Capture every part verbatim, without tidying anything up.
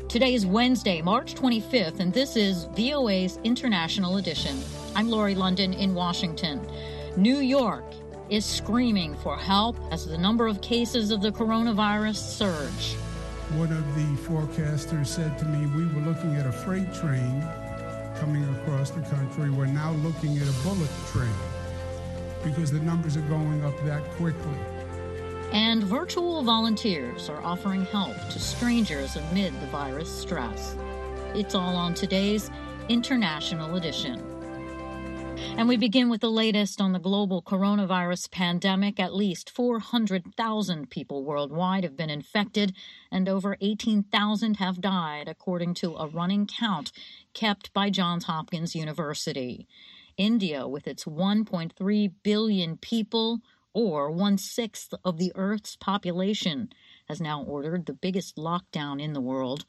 Today is Wednesday, March twenty-fifth, and this is V O A's International Edition. I'm Lori London in Washington. New York is screaming for help as the number of cases of the coronavirus surge. One of the forecasters said to me, we were looking at a freight train coming across the country. We're now looking at a bullet train because the numbers are going up that quickly. And virtual volunteers are offering help to strangers amid the virus stress. It's all on today's International Edition. And we begin with the latest on the global coronavirus pandemic. At least four hundred thousand people worldwide have been infected, and over eighteen thousand have died, according to a running count kept by Johns Hopkins University. India, with its one point three billion people, or one-sixth of the Earth's population, has now ordered the biggest lockdown in the world.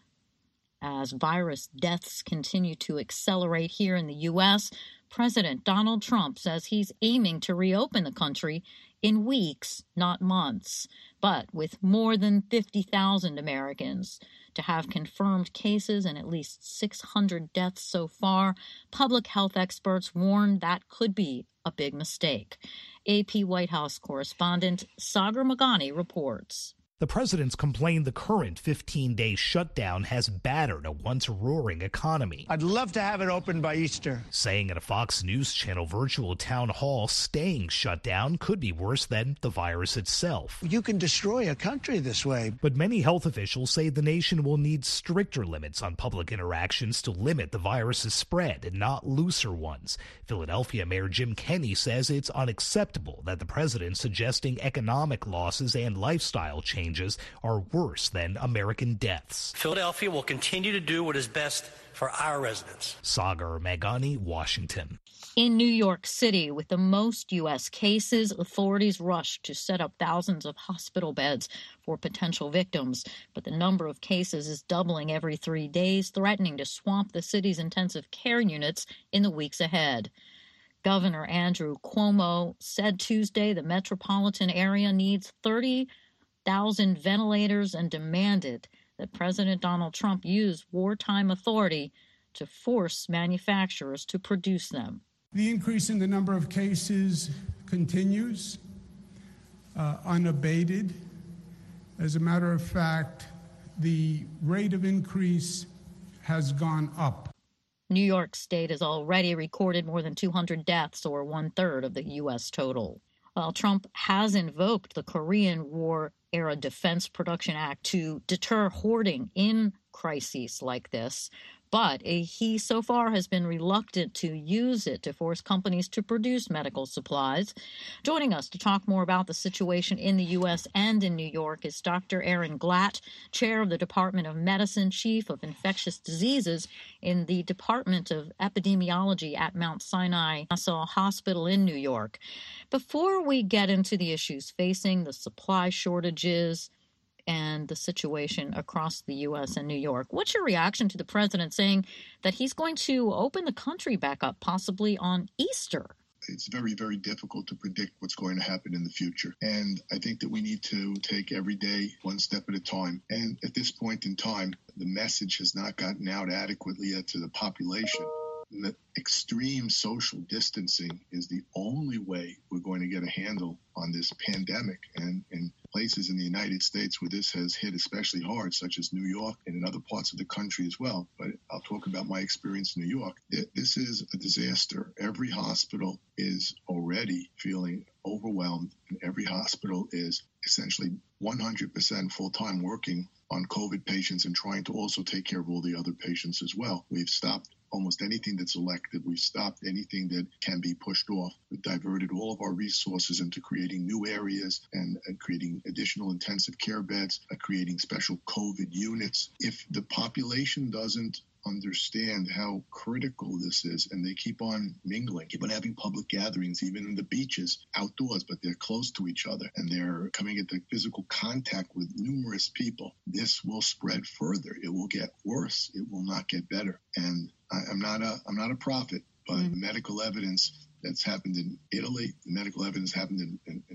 As virus deaths continue to accelerate here in the U S, President Donald Trump says he's aiming to reopen the country in weeks, not months. But with more than fifty thousand Americans to have confirmed cases and at least six hundred deaths so far, public health experts warn that could be a big mistake. A P White House correspondent Sagar Meghani reports. The president's complained the current fifteen-day shutdown has battered a once-roaring economy. I'd love to have it open by Easter. Saying at a Fox News Channel virtual town hall, staying shut down could be worse than the virus itself. You can destroy a country this way. But many health officials say the nation will need stricter limits on public interactions to limit the virus's spread and not looser ones. Philadelphia Mayor Jim Kenney says it's unacceptable that the president's suggesting economic losses and lifestyle changes are worse than American deaths. Philadelphia will continue to do what is best for our residents. Sagar Meghani, Washington. In New York City, with the most U S cases, authorities rushed to set up thousands of hospital beds for potential victims. But the number of cases is doubling every three days, threatening to swamp the city's intensive care units in the weeks ahead. Governor Andrew Cuomo said Tuesday the metropolitan area needs thirty thousand ventilators and demanded that President Donald Trump use wartime authority to force manufacturers to produce them. The increase in the number of cases continues uh, unabated. As a matter of fact, the rate of increase has gone up. New York State has already recorded more than two hundred deaths, or one-third of the U S total. While Trump has invoked the Korean War-era Defense Production Act to deter hoarding in crises like this, but he so far has been reluctant to use it to force companies to produce medical supplies. Joining us to talk more about the situation in the U S and in New York is Doctor Aaron Glatt, chair of the Department of Medicine, chief of infectious diseases in the Department of Epidemiology at Mount Sinai Nassau Hospital in New York. Before we get into the issues facing the supply shortages and the situation across the U S and New York, what's your reaction to the president saying that he's going to open the country back up, possibly on Easter? It's very, very difficult to predict what's going to happen in the future. And I think that we need to take every day one step at a time. And at this point in time, the message has not gotten out adequately yet to the population. That extreme social distancing is the only way we're going to get a handle on this pandemic. And in places in the United States where this has hit especially hard, such as New York and in other parts of the country as well. But I'll talk about my experience in New York. This is a disaster. Every hospital is already feeling overwhelmed, and every hospital is essentially one hundred percent full-time working on COVID patients and trying to also take care of all the other patients as well. We've stopped almost anything that's elective. We've stopped anything that can be pushed off. We've diverted all of our resources into creating new areas and, and creating additional intensive care beds, uh, creating special COVID units. If the population doesn't understand how critical this is, and they keep on mingling, keep on having public gatherings, even in the beaches, outdoors, but they're close to each other and they're coming into physical contact with numerous people, this will spread further. It will get worse. It will not get better. And I, I'm not a I'm not a prophet, but mm-hmm. the medical evidence that's happened in Italy, the medical evidence happened in, in, in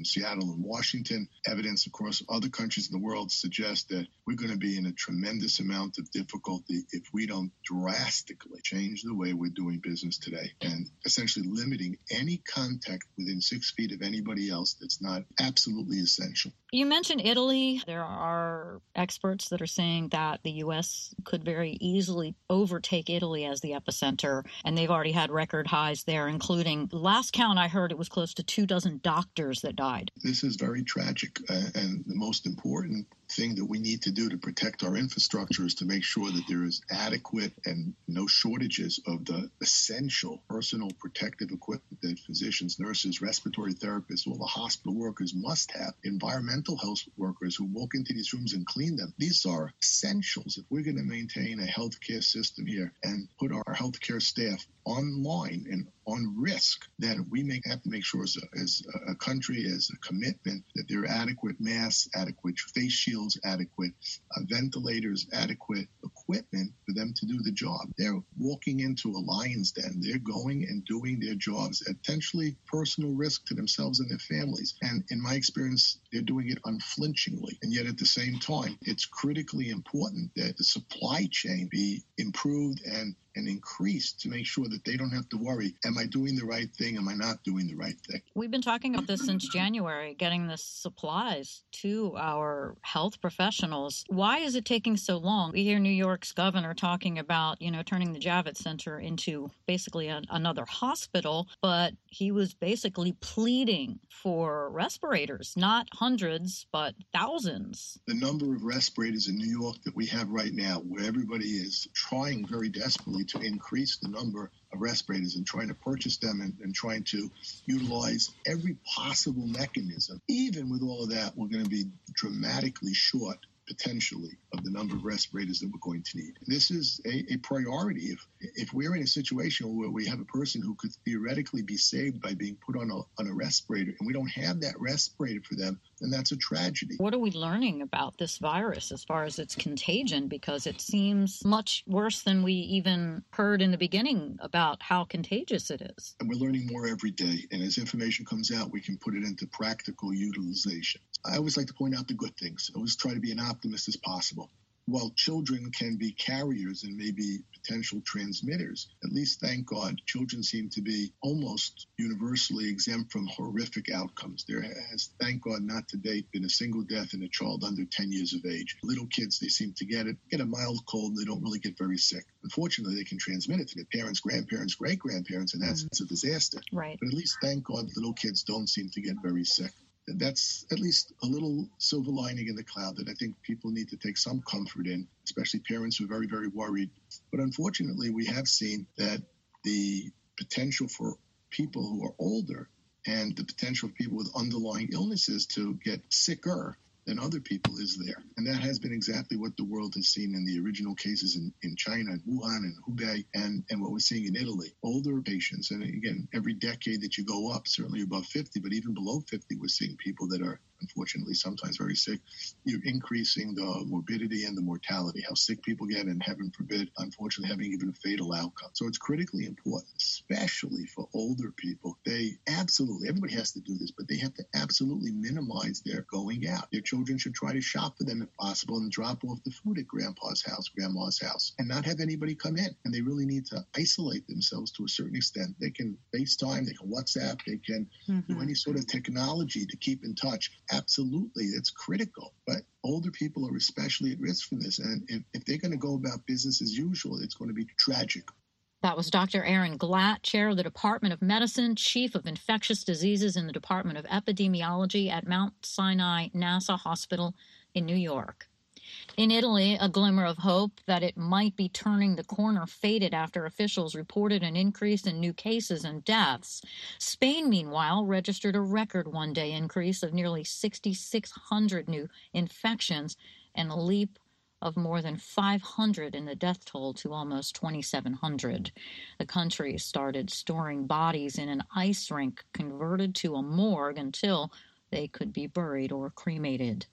in Seattle and Washington. Evidence across other countries in the world suggests that we're going to be in a tremendous amount of difficulty if we don't drastically change the way we're doing business today and essentially limiting any contact within six feet of anybody else that's not absolutely essential. You mentioned Italy. There are experts that are saying that the U S could very easily overtake Italy as the epicenter, and they've already had record highs there, including, last count I heard, it was close to two dozen doctors that died. This is very tragic, uh, and the most important thing that we need to do to protect our infrastructure is to make sure that there is adequate and no shortages of the essential personal protective equipment that physicians, nurses, respiratory therapists, all the hospital workers must have, environmental health workers who walk into these rooms and clean them. These are essentials if we're going to maintain a healthcare system here and put our healthcare staff online and on risk, then we make, have to make sure as a, as a country, as a commitment, that there are adequate masks, adequate face shields, adequate uh, ventilators, adequate equipment for them to do the job. They're walking into a lion's den. They're going and doing their jobs at potentially personal risk to themselves and their families. And in my experience, they're doing it unflinchingly. And yet at the same time, it's critically important that the supply chain be improved and and increased to make sure that they don't have to worry, am I doing the right thing? Am I not doing the right thing? We've been talking about this since January, getting the supplies to our health professionals. Why is it taking so long? We hear New York's governor talking about, you know, turning the Javits Center into basically a, another hospital, but he was basically pleading for respirators, not hundreds, but thousands. The number of respirators in New York that we have right now, where everybody is trying very desperately to increase the number of respirators and trying to purchase them and, and trying to utilize every possible mechanism. Even with all of that, we're going to be dramatically short, potentially, of the number of respirators that we're going to need. This is a, a priority. If if we're in a situation where we have a person who could theoretically be saved by being put on a, on a respirator and we don't have that respirator for them, then that's a tragedy. What are we learning about this virus as far as its contagion? Because it seems much worse than we even heard in the beginning about how contagious it is. And we're learning more every day. And as information comes out, we can put it into practical utilization. I always like to point out the good things. I always try to be an optimist as possible. While children can be carriers and maybe potential transmitters, at least, thank God, children seem to be almost universally exempt from horrific outcomes. There has, thank God, not to date been a single death in a child under ten years of age. Little kids, they seem to get it, get a mild cold, and they don't really get very sick. Unfortunately, they can transmit it to their parents, grandparents, great-grandparents, and that's mm-hmm. a disaster. Right. But at least, thank God, little kids don't seem to get very sick. That's at least a little silver lining in the cloud that I think people need to take some comfort in, especially parents who are very, very worried. But unfortunately, we have seen that the potential for people who are older and the potential for people with underlying illnesses to get sicker than other people is there. And that has been exactly what the world has seen in the original cases in, in China and Wuhan and Hubei and, and what we're seeing in Italy. Older patients, and again, every decade that you go up, certainly above fifty, but even below fifty, we're seeing people that are unfortunately sometimes very sick. You're increasing the morbidity and the mortality, how sick people get, and heaven forbid, unfortunately, having even a fatal outcome. So it's critically important, especially for older people. They absolutely, everybody has to do this, but they have to absolutely minimize their going out. Their children should try to shop for them if possible and drop off the food at grandpa's house, grandma's house, and not have anybody come in. And they really need to isolate themselves to a certain extent. They can FaceTime, they can WhatsApp, they can mm-hmm. do any sort of technology to keep in touch. Absolutely, it's critical. But older people are especially at risk from this. And if, if they're going to go about business as usual, it's going to be tragic. That was Doctor Aaron Glatt, chair of the Department of Medicine, chief of infectious diseases in the Department of Epidemiology at Mount Sinai NASA Hospital in New York. In Italy, a glimmer of hope that it might be turning the corner faded after officials reported an increase in new cases and deaths. Spain, meanwhile, registered a record one-day increase of nearly six thousand six hundred new infections and a leap of more than five hundred in the death toll to almost twenty-seven hundred. The country started storing bodies in an ice rink converted to a morgue until they could be buried or cremated.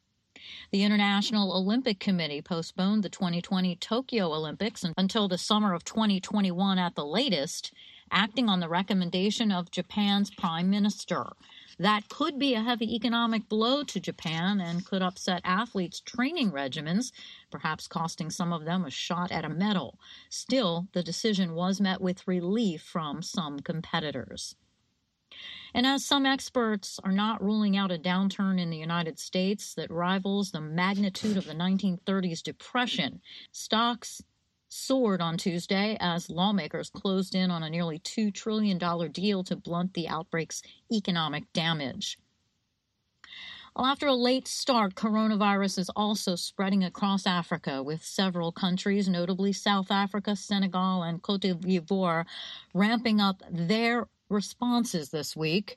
The International Olympic Committee postponed the twenty twenty Tokyo Olympics until the summer of twenty twenty-one at the latest, acting on the recommendation of Japan's Prime Minister. That could be a heavy economic blow to Japan and could upset athletes' training regimens, perhaps costing some of them a shot at a medal. Still, the decision was met with relief from some competitors. And as some experts are not ruling out a downturn in the United States that rivals the magnitude of the nineteen thirties depression, stocks soared on Tuesday as lawmakers closed in on a nearly two trillion dollars deal to blunt the outbreak's economic damage. Well, after a late start, coronavirus is also spreading across Africa, with several countries, notably South Africa, Senegal, and Cote d'Ivoire, ramping up their responses this week,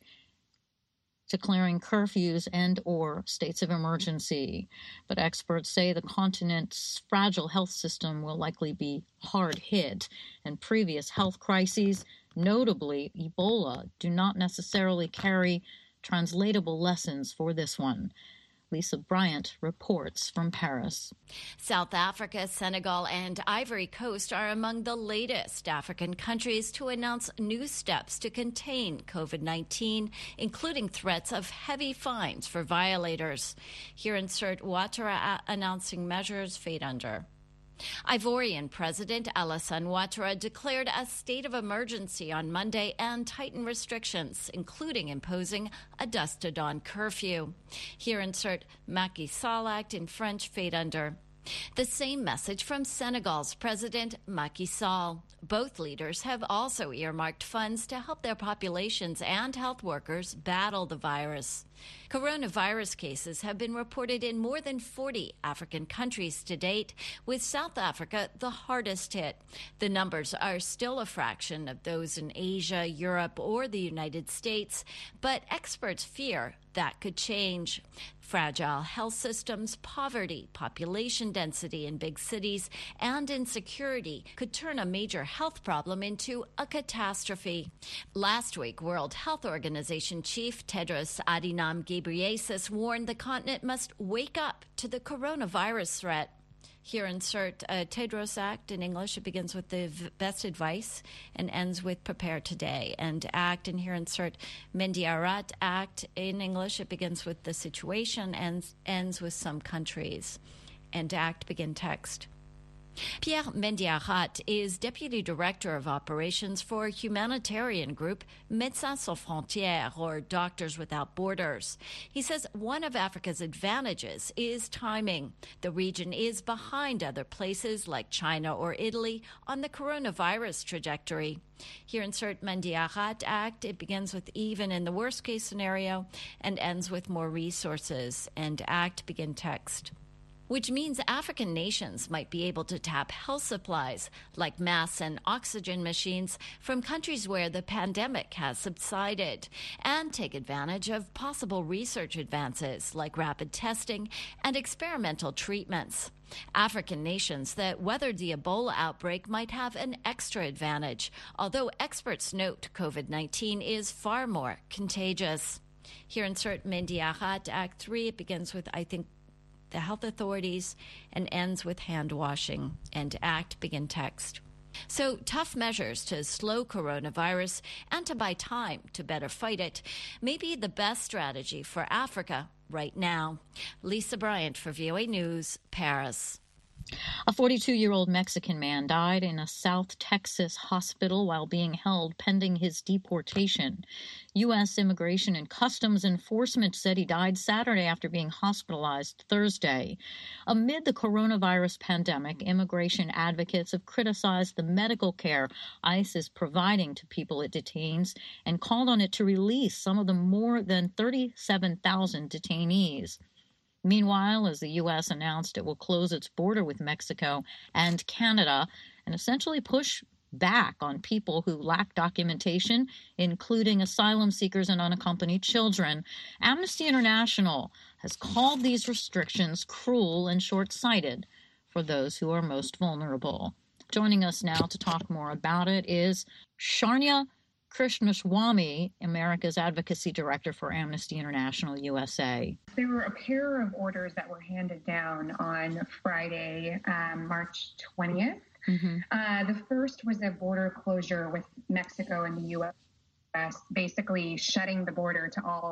declaring curfews and or states of emergency. But experts say the continent's fragile health system will likely be hard hit, and previous health crises, notably Ebola, do not necessarily carry translatable lessons for this one. Lisa Bryant reports from Paris. South Africa, Senegal, and Ivory Coast are among the latest African countries to announce new steps to contain COVID nineteen, including threats of heavy fines for violators. Here insert Ouattara announcing measures fade under. Ivorian President Alassane Ouattara declared a state of emergency on Monday and tightened restrictions, including imposing a dusk to dawn curfew. Here insert Macky Sall Act in French fade under. The same message from Senegal's President Macky Sall. Both leaders have also earmarked funds to help their populations and health workers battle the virus. Coronavirus cases have been reported in more than forty African countries to date, with South Africa the hardest hit. The numbers are still a fraction of those in Asia, Europe, or the United States, but experts fear that could change. Fragile health systems, poverty, population density in big cities, and insecurity could turn a major health problem into a catastrophe. Last week, World Health Organization Chief Tedros Adhanom Ghebreyesus warned the continent must wake up to the coronavirus threat. Here insert uh, Tedros Act in English. It begins with the v- best advice and ends with prepare today. And Act, and here insert Mendiarat Act in English. It begins with the situation and ends with some countries. And Act begin text. Pierre Mendiarat is Deputy Director of Operations for humanitarian group Médecins Sans Frontières, or Doctors Without Borders. He says one of Africa's advantages is timing. The region is behind other places like China or Italy on the coronavirus trajectory. Here insert Mendiarat Act. It begins with even in the worst case scenario and ends with more resources. And Act begin text. Which means African nations might be able to tap health supplies like masks and oxygen machines from countries where the pandemic has subsided and take advantage of possible research advances like rapid testing and experimental treatments. African nations that weathered the Ebola outbreak might have an extra advantage, although experts note COVID nineteen is far more contagious. Here insert Mendiarat Act three. It begins with, I think, the health authorities and ends with hand washing. And Act begin text. So tough measures to slow coronavirus and to buy time to better fight it may be the best strategy for Africa right now. Lisa Bryant for V O A News, Paris. A forty-two-year-old Mexican man died in a South Texas hospital while being held pending his deportation. U S Immigration and Customs Enforcement said he died Saturday after being hospitalized Thursday. Amid the coronavirus pandemic, immigration advocates have criticized the medical care ICE is providing to people it detains and called on it to release some of the more than thirty-seven thousand detainees. Meanwhile, as the U S announced it will close its border with Mexico and Canada and essentially push back on people who lack documentation, including asylum seekers and unaccompanied children, Amnesty International has called these restrictions cruel and short-sighted for those who are most vulnerable. Joining us now to talk more about it is Sharnya Krishnaswamy, America's Advocacy Director for Amnesty International U S A. There were a pair of orders that were handed down on Friday, um, March twentieth. Mm-hmm. Uh, the first was a border closure with Mexico and the U S, basically shutting the border to all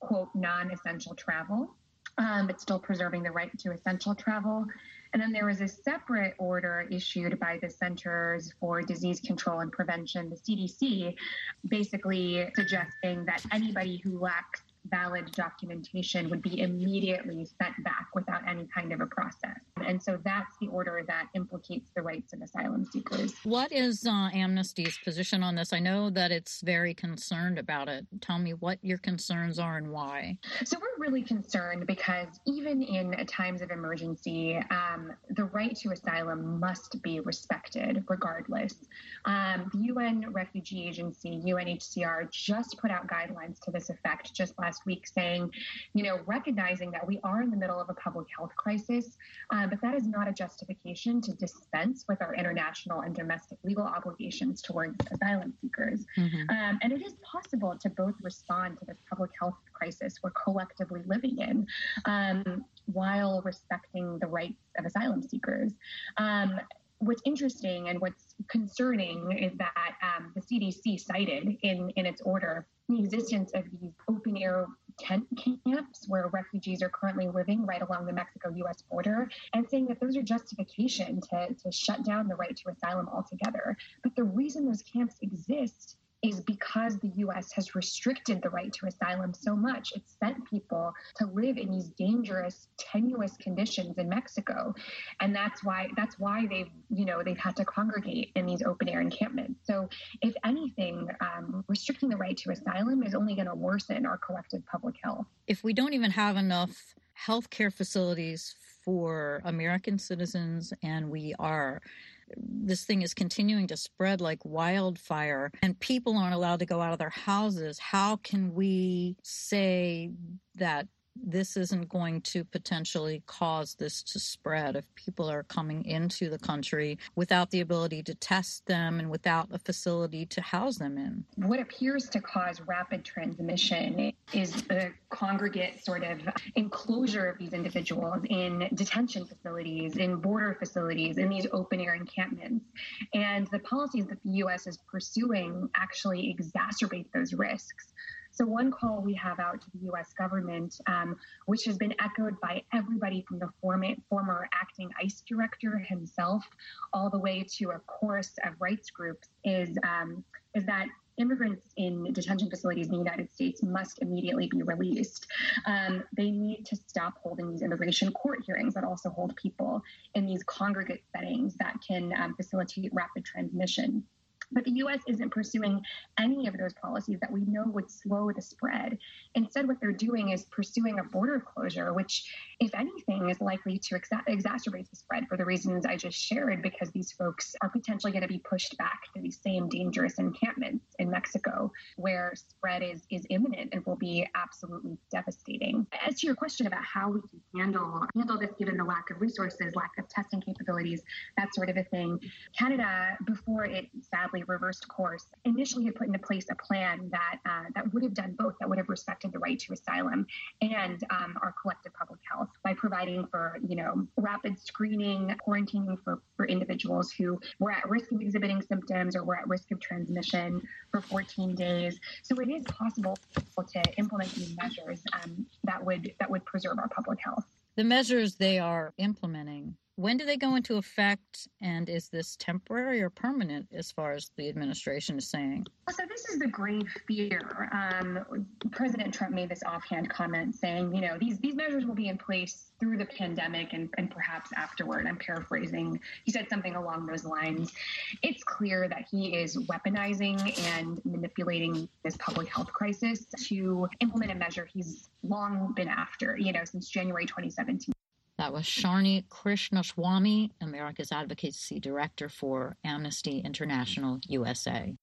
quote, non-essential travel, um, but still preserving the right to essential travel. And then there was a separate order issued by the Centers for Disease Control and Prevention, the C D C, basically suggesting that anybody who lacks valid documentation would be immediately sent back without any kind of a process. And so that's the order that implicates the rights of asylum seekers. What is uh, Amnesty's position on this? I know that it's very concerned about it. Tell me what your concerns are and why. So we're really concerned because even in times of emergency, um, the right to asylum must be respected regardless. Um, the U N Refugee Agency, U N H C R, just put out guidelines to this effect just last week saying, you know, recognizing that we are in the middle of a public health crisis, uh, but that is not a justification to dispense with our international and domestic legal obligations towards asylum seekers. Mm-hmm. Um, and it is possible to both respond to this public health crisis we're collectively living in um, while respecting the rights of asylum seekers. Um, What's interesting and what's concerning is that um, the C D C cited in, in its order the existence of these open-air tent camps where refugees are currently living right along the Mexico-U S border, and saying that those are justification to, to shut down the right to asylum altogether. But the reason those camps exist is because the U S has restricted the right to asylum so much. It's sent people to live in these dangerous, tenuous conditions in Mexico. And that's why that's why they've, you know, they've had to congregate in these open air encampments. So if anything, um, restricting the right to asylum is only going to worsen our collective public health. If we don't even have enough healthcare facilities for American citizens, and we are this thing is continuing to spread like wildfire and people aren't allowed to go out of their houses, how can we say that this isn't going to potentially cause this to spread if people are coming into the country without the ability to test them and without a facility to house them in? What appears to cause rapid transmission is the congregate sort of enclosure of these individuals in detention facilities, in border facilities, in these open-air encampments. And the policies that the U S is pursuing actually exacerbate those risks. So one call we have out to the U S government, um, which has been echoed by everybody from the former, former acting ICE director himself all the way to a chorus of rights groups, is um, is that immigrants in detention facilities in the United States must immediately be released. Um, they need to stop holding these immigration court hearings that also hold people in these congregate settings that can um, facilitate rapid transmission. But the U S isn't pursuing any of those policies that we know would slow the spread. Instead, what they're doing is pursuing a border closure, which, if anything, is likely to exa- exacerbate the spread for the reasons I just shared, because these folks are potentially going to be pushed back to these same dangerous encampments in Mexico, where spread is, is imminent and will be absolutely devastating. As to your question about how we can handle, handle this given the lack of resources, lack of testing capabilities, that sort of a thing, Canada, before it sadly reversed course, initially had put into place a plan that uh, that would have done both, that would have respected the right to asylum and um, our collective public health by providing for, you know, rapid screening, quarantining for, for individuals who were at risk of exhibiting symptoms or were at risk of transmission for fourteen days. So it is possible to implement these measures um, that would that would preserve our public health. The measures they are implementing, when do they go into effect, and is this temporary or permanent as far as the administration is saying? So this is the grave fear. Um, President Trump made this offhand comment saying, you know, these these measures will be in place through the pandemic and, and perhaps afterward. I'm paraphrasing. He said something along those lines. It's clear that he is weaponizing and manipulating this public health crisis to implement a measure he's long been after, you know, since January twenty seventeen. That was Sharni Krishnaswamy, America's Advocacy Director for Amnesty International U S A.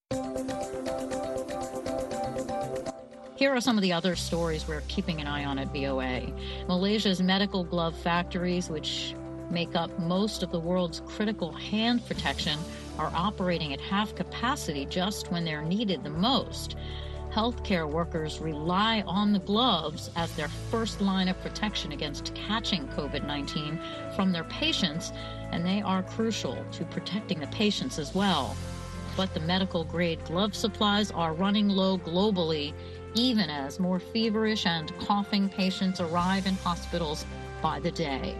Here are some of the other stories we're keeping an eye on at V O A. Malaysia's medical glove factories, which make up most of the world's critical hand protection, are operating at half capacity just when they're needed the most. Healthcare workers rely on the gloves as their first line of protection against catching COVID nineteen from their patients, and they are crucial to protecting the patients as well. But the medical-grade glove supplies are running low globally, even as more feverish and coughing patients arrive in hospitals by the day.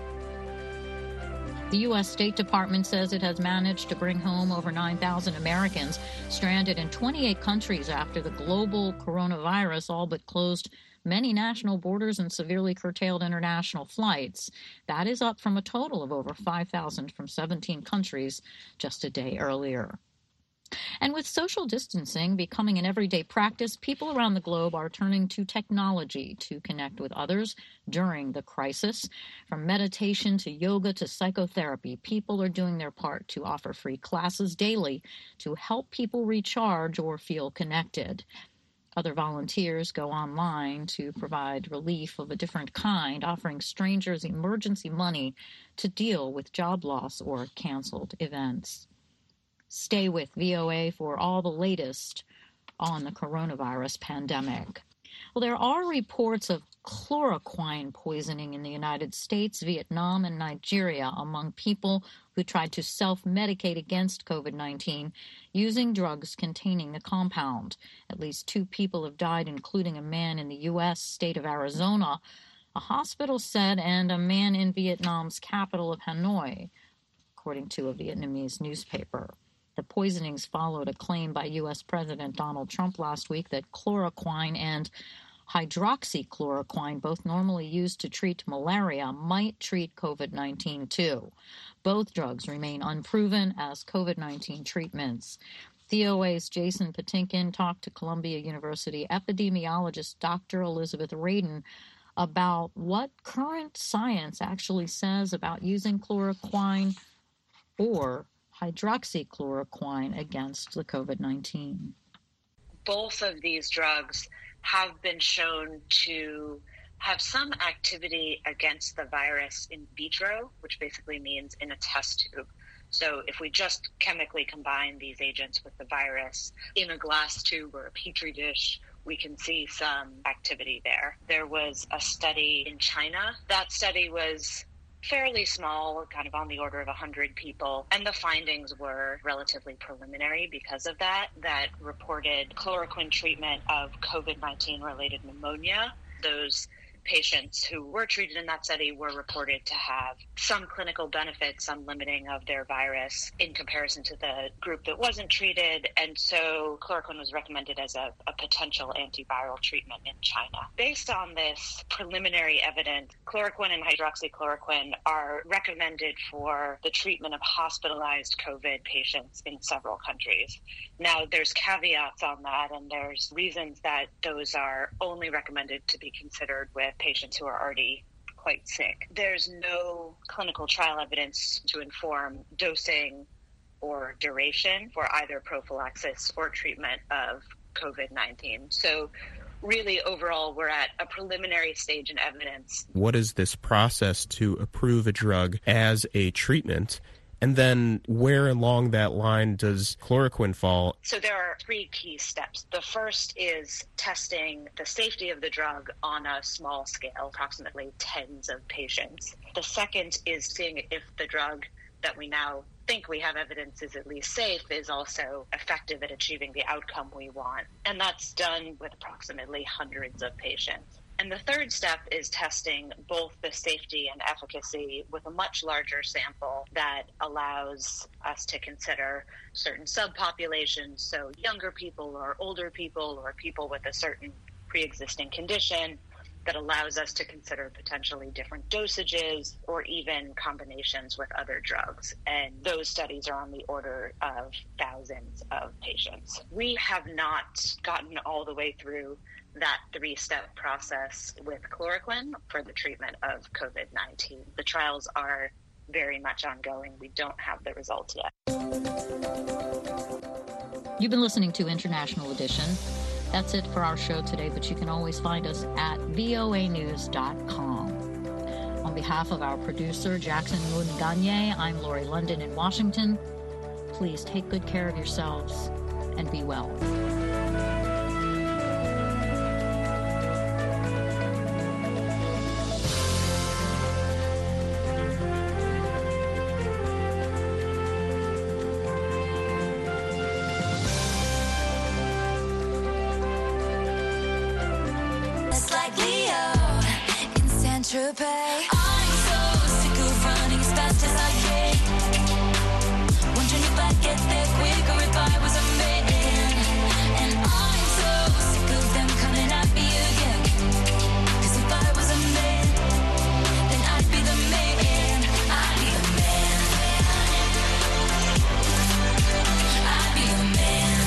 The U S State Department says it has managed to bring home over nine thousand Americans stranded in twenty-eight countries after the global coronavirus all but closed many national borders and severely curtailed international flights. That is up from a total of over five thousand from seventeen countries just a day earlier. And with social distancing becoming an everyday practice, people around the globe are turning to technology to connect with others during the crisis. From meditation to yoga to psychotherapy, people are doing their part to offer free classes daily to help people recharge or feel connected. Other volunteers go online to provide relief of a different kind, offering strangers emergency money to deal with job loss or canceled events. Stay with V O A for all the latest on the coronavirus pandemic. Well, there are reports of chloroquine poisoning in the United States, Vietnam, and Nigeria among people who tried to self-medicate against COVID nineteen using drugs containing the compound. At least two people have died, including a man in the U S state of Arizona, a hospital said, and a man in Vietnam's capital of Hanoi, according to a Vietnamese newspaper. The poisonings followed a claim by U S President Donald Trump last week that chloroquine and hydroxychloroquine, both normally used to treat malaria, might treat COVID nineteen too. Both drugs remain unproven as COVID nineteen treatments. V O A's Jason Patinkin talked to Columbia University epidemiologist Doctor Elizabeth Radin about what current science actually says about using chloroquine or hydroxychloroquine against the COVID nineteen. Both of these drugs have been shown to have some activity against the virus in vitro, which basically means in a test tube. So if we just chemically combine these agents with the virus in a glass tube or a petri dish, we can see some activity there. There was a study in China. That study was fairly small, kind of on the order of one hundred people, and the findings were relatively preliminary because of that, that reported chloroquine treatment of COVID nineteen related pneumonia. Those patients who were treated in that study were reported to have some clinical benefit, some limiting of their virus in comparison to the group that wasn't treated. And so chloroquine was recommended as a, a potential antiviral treatment in China. Based on this preliminary evidence, chloroquine and hydroxychloroquine are recommended for the treatment of hospitalized COVID patients in several countries. Now, there's caveats on that, and there's reasons that those are only recommended to be considered with patients who are already quite sick. There's no clinical trial evidence to inform dosing or duration for either prophylaxis or treatment of COVID nineteen. So really, overall, we're at a preliminary stage in evidence. What is this process to approve a drug as a treatment? And then where along that line does chloroquine fall? So there are three key steps. The first is testing the safety of the drug on a small scale, approximately tens of patients. The second is seeing if the drug that we now think we have evidence is at least safe is also effective at achieving the outcome we want. And that's done with approximately hundreds of patients. And the third step is testing both the safety and efficacy with a much larger sample that allows us to consider certain subpopulations, so younger people or older people or people with a certain pre-existing condition, that allows us to consider potentially different dosages or even combinations with other drugs. And those studies are on the order of thousands of patients. We have not gotten all the way through that three-step process with chloroquine for the treatment of COVID nineteen. The trials are very much ongoing. We don't have the results yet. You've been listening to International Edition. That's it for our show today, but you can always find us at V O A news dot com. On behalf of our producer, Jackson Moon-Gagne, I'm Lori London in Washington. Please take good care of yourselves and be well. Saint-Tropez. I'm so sick of running as fast as I can. Wondering if I'd get there quicker if I was a man. And I'm so sick of them coming at me again. Cause if I was a man, then I'd be the man. I'd be the man. I'd be the man.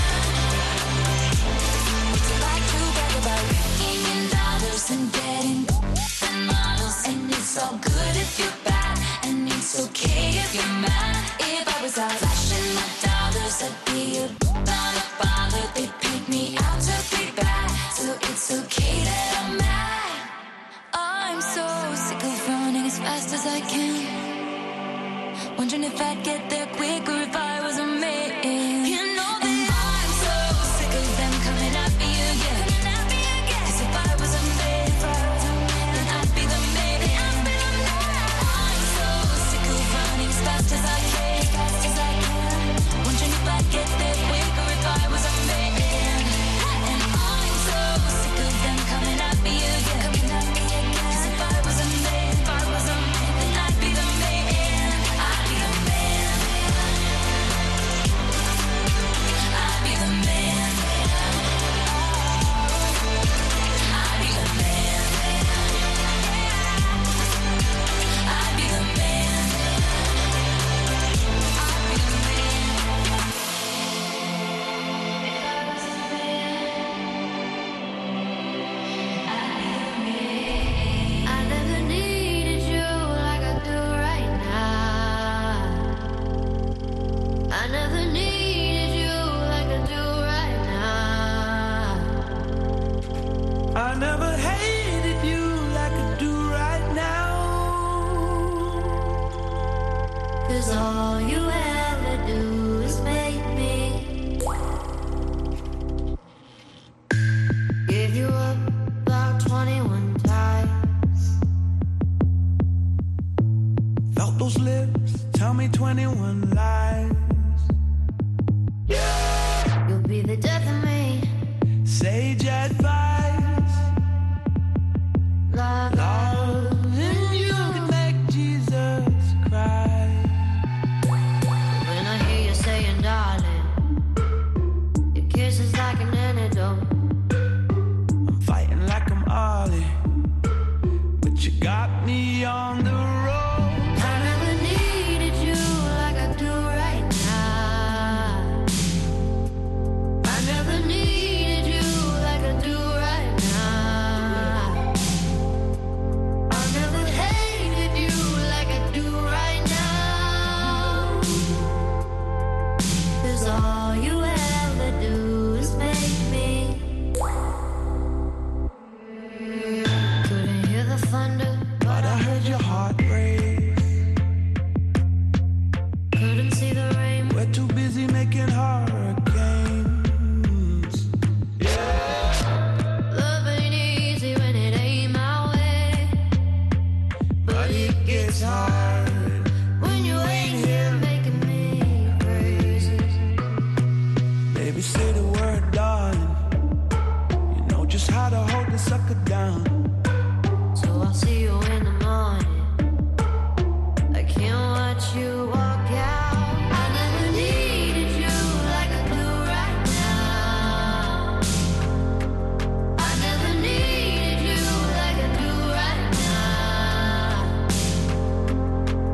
What's it like to brag about raking in dollars and getting models? And it's all good if you're bad, and it's okay if you're mad. If I was out flashing my dollars, I'd be a not a bother. They pick me out to be bad, so it's okay that I'm mad. I'm so sick of running as fast as I can. Wondering if I'd get there quicker if I was a man. You know that and I'm so sick of them coming at me again. Cause if I was a man, then I'd be the man. I'm so sick of running as fast as I can. Wondering if I'd get there quicker if I was a man. And I'm so sick of them coming at me again. Cause if I was a man, if I was a man, then I'd be the man. I'd be the man. I'd be the man. I'd be the man. I'd be the man. I'd be the man. I never needed you like I do right now. I never needed you like I do right now. I never hated you like I do right now. Cause all you ever do is make me give you up about twenty-one times. Felt those lips tell me twenty-one lies. You'll be the death of me. Sage advice. Love, Love and you can make Jesus cry. when I hear you saying darling, your kiss is like an antidote. I'm fighting like I'm Ollie, but you got me on the road. I never needed you like I do right now. I never needed you like I do right now. I never hated you like I do right now. Cause all you ever do is make me. Couldn't hear the thunder, But I heard your heart race. couldn't see the rain. We're too busy making hurricanes. Love ain't easy when it ain't my way. But it gets hard When you ain't here making me crazy. Baby, say the word, darling. You know just how to hold the sucker down. So I'll see you in the morning. I can't watch you walk out. I never needed you like I do right now. I never needed you like I do right now.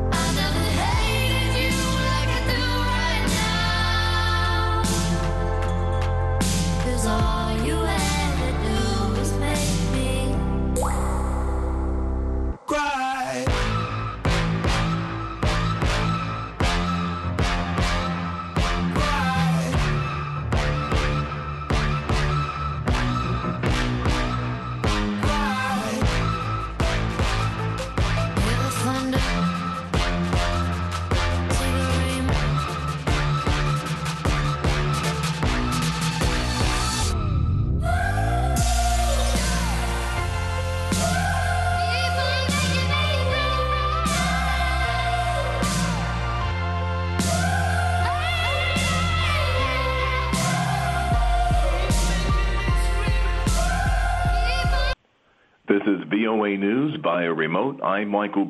V O A News via remote, I'm Michael